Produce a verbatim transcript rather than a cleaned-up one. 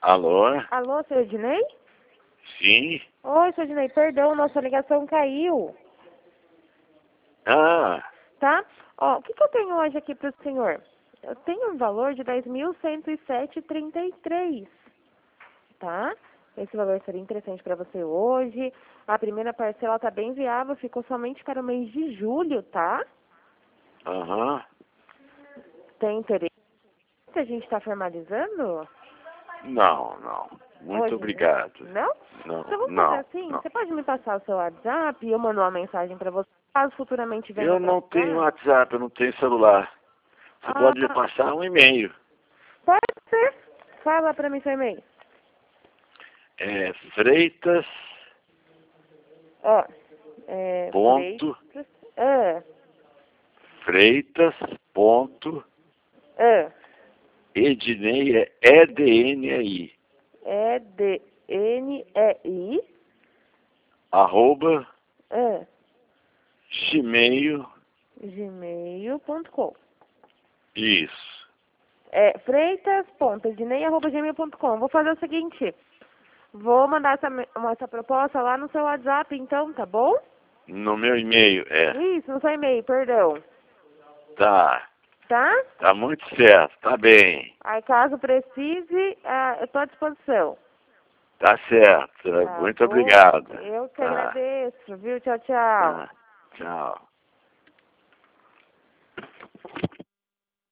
Alô? Alô, seu Ednei? Sim? Oi, seu Ednei, perdão, nossa ligação caiu, Ah, tá? Ó, o que, que eu tenho hoje aqui para o senhor? Eu tenho um valor de dez mil cento e sete reais e trinta e três centavos, tá? Esse valor seria interessante para você hoje. A primeira parcela está bem viável, ficou somente para o mês de julho, tá? aham. Tem interesse? A gente está formalizando? Não, não. Muito Hoje, obrigado. não? Não, Então vamos fazer não, assim, não. você pode me passar o seu WhatsApp e eu mando uma mensagem para você, caso futuramente venha Eu não tenho precisar? WhatsApp, eu não tenho celular. Você Ah, pode me passar um e-mail. pode ser. Fala para mim seu e-mail. É Freitas, Ó, é, ponto, Freitas, ah, Freitas, ponto, ah, Ednei, é E D N I, E D N E I, arroba, ah, gmail, gmail ponto com. isso. É freitas ponto ednei arroba gmail ponto com. Vou fazer o seguinte, vou mandar essa, me- essa proposta lá no seu WhatsApp, então, tá bom? No meu e-mail, é. Isso, no seu e-mail, perdão. Tá, Tá? tá muito certo, tá bem. Aí, caso precise, ah, eu estou à disposição. Tá certo. Tá Muito bom? obrigado. Eu que Tá, agradeço, viu? Tchau, tchau. tá. Tchau.